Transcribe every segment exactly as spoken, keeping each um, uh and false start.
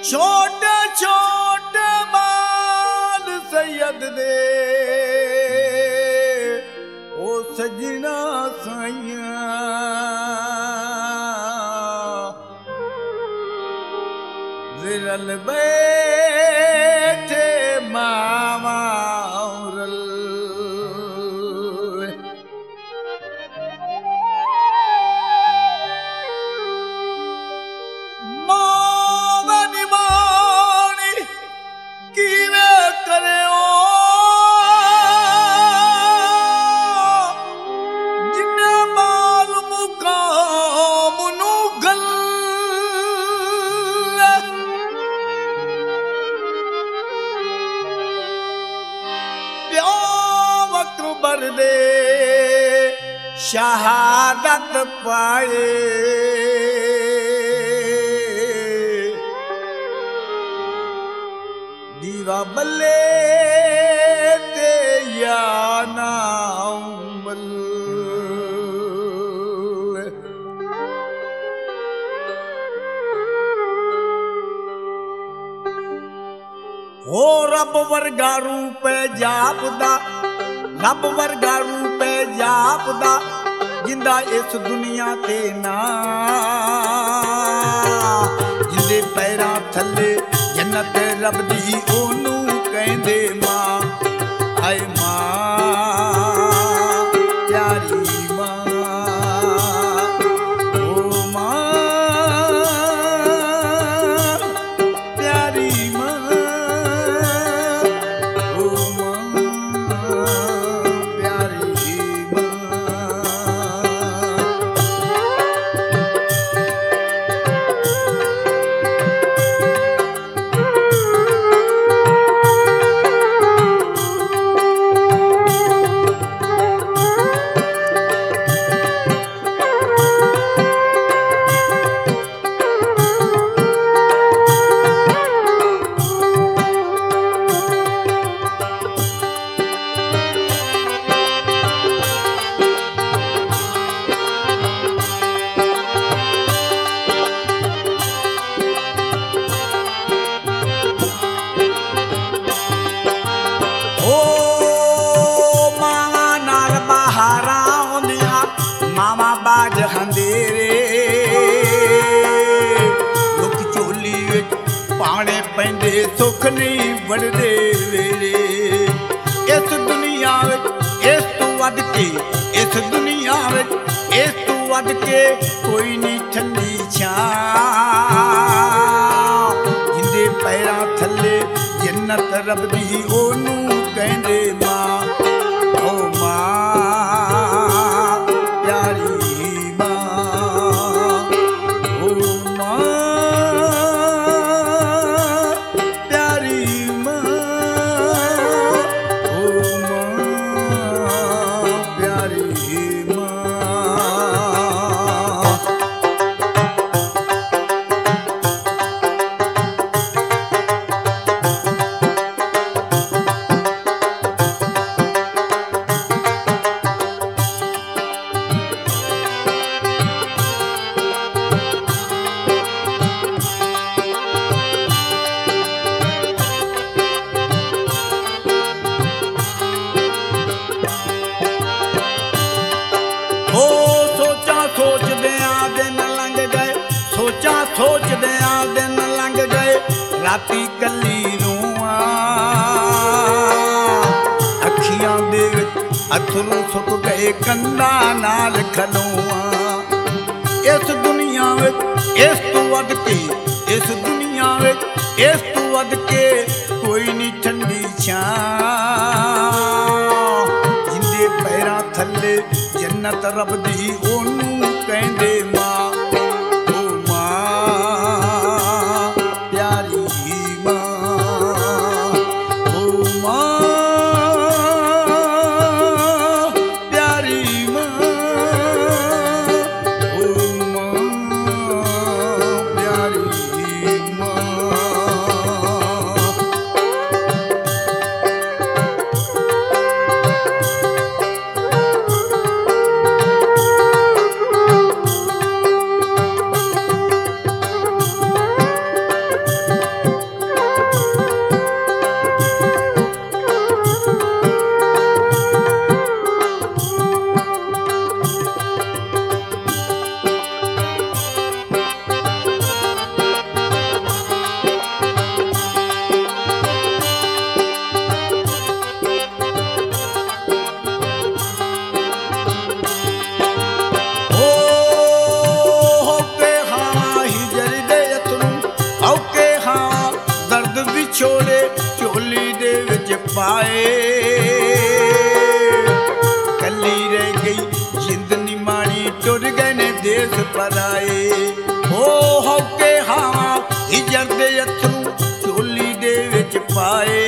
छोटे छोटे बाल सैयद दे ओ सजना साइया विरल बैठे मामा औरल मावनी मानी कीवे करे ओ जिन्ने बाल मुकाम नू गल अकबर दे शहादत पाए दीवा बल्ले ते या नाउमल हो रब वर्गा रूप जापदा रब वर्गा रूप जापदा जिंदा इस दुनिया ते ना जिंदे पैरां थले जन्नत रब दी ओनू कहंदे मां हाय मां प्यारी मां ओ मां प्यारी मां ओ मां मामा बाज हंदेरे लुक चोली विच पाने पैंदे सुख नहीं बढ़दे वेले इस दुनिया विच इस तों वध के इस दुनिया विच इस तों वध के कोई नहीं ठंडी छां जिंदे पैरां थले जन्नत रब दी ओनू कहंदे मां ओ मां सोचदियां दिन लंघ गए राती कली रूआं अखियां दे अथरू सुक गए कंधा नाल खलोआं इस दुनिया विच इस तों वध के इस दुनिया विच इस तों वध के कोई नहीं ठंडी छां जिंदे पैरां थले जन्नत रब दी ओनू कहंदे मां ਪਾਏ। ਕੱਲੀ ਰਹਿ ਗਈ ਜਿੰਦ ਨੀ ਮਾਣੀ, ਟੁਰ ਗਏ ਨੇ ਦੇਸ ਪਰਾਏ। ਹੋ ਹੋ ਕੇ ਹਾਂ ਹਿਜਰ ਦੇ ਅਥਰੂ ਝੋਲੀ ਦੇ ਵਿੱਚ ਪਾਏ।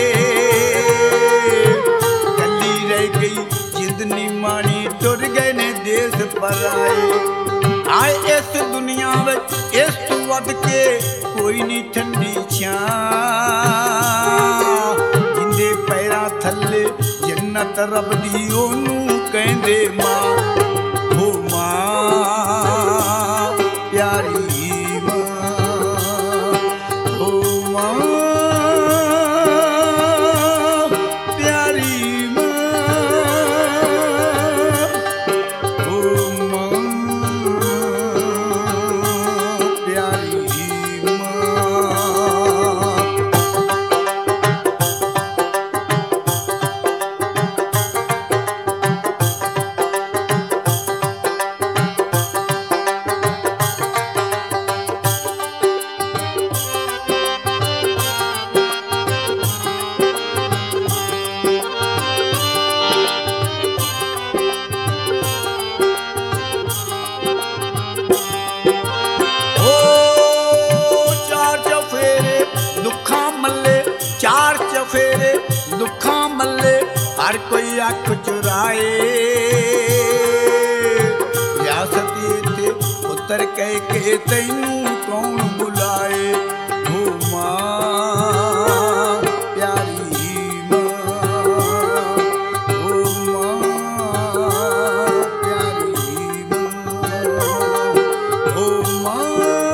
ਕੱਲੀ ਰਹਿ ਗਈ ਜਿੰਦ ਨੀ ਮਾਣੀ, ਟੁਰ ਗਏ ਨੇ ਦੇਸ ਪਰਾਏ। ਆਏ ਇਸ ਦੁਨੀਆ ਵਿੱਚ ਇਸ ਤੋਂ ਵੱਧ ਕੇ ਕੋਈ ਨਹੀਂ ਠੰਡੀ ਛਾਂ, ਜਿੰਦੇ ਪੈਰਾਂ ਥੱਲੇ ਜੰਨਤ ਰੱਬ ਦੀ ਉਹਨੂੰ ਕਹਿੰਦੇ ਮਾਂ। ਹੋ ਮਾਂ ਪਿਆਰੀ ਮਾਂ, ਹੋ ਮਾਂ ਪਿਆਰੀ ਮਾਂ, ਹੋ ਮਾਂ ਪਿਆਰੀ ਮਾਂ। ਚਾਰ ਚਫੇਰੇ ਦੁੱਖਾਂ ਮੱਲੇ ਹਰ ਕੋਈ ਅੱਖ ਚੁਰਾਏ। ਰਿਆਸਤ ਇੱਥੇ ਪੁੱਤਰ ਕਹਿ ਕੇ ਤੈਨੂੰ ਕੌਣ ਬੁਲਾਏ। ਹੋ ਮਾਂ ਪਿਆਰੀ ਮਾਂ, ਹੋ ਮਾਂ ਪਿਆਰੀ ਮਾਂ, ਹੋ ਮਾਂ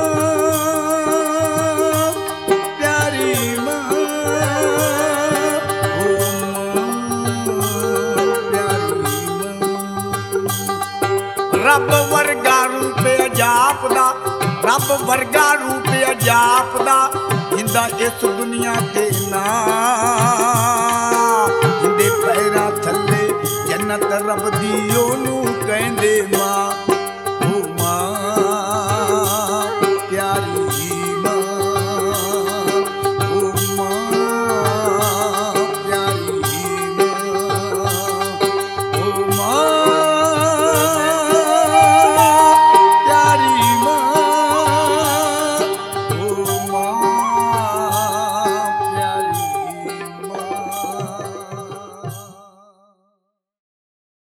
ਪਿਆਰੀ ਮਾਂ। ਰੱਬ ਵਰਗਾ ਰੂਪ ਅਜਾਪਦਾ, ਰੱਬ ਵਰਗਾ ਰੂਪ ਅਜਾਪਦਾ, ਜਿੰਦਾ ਇਸ ਦੁਨੀਆ ਤੇ ਨਾ। ਜਿੰਦੇ ਪੈਰਾਂ ਥੱਲੇ ਜੰਨਤ ਰੱਬ ਦੀ ਉਹਨੂੰ ਕਹਿੰਦੇ ਮਾਂ। ਹੋ ਮਾਂ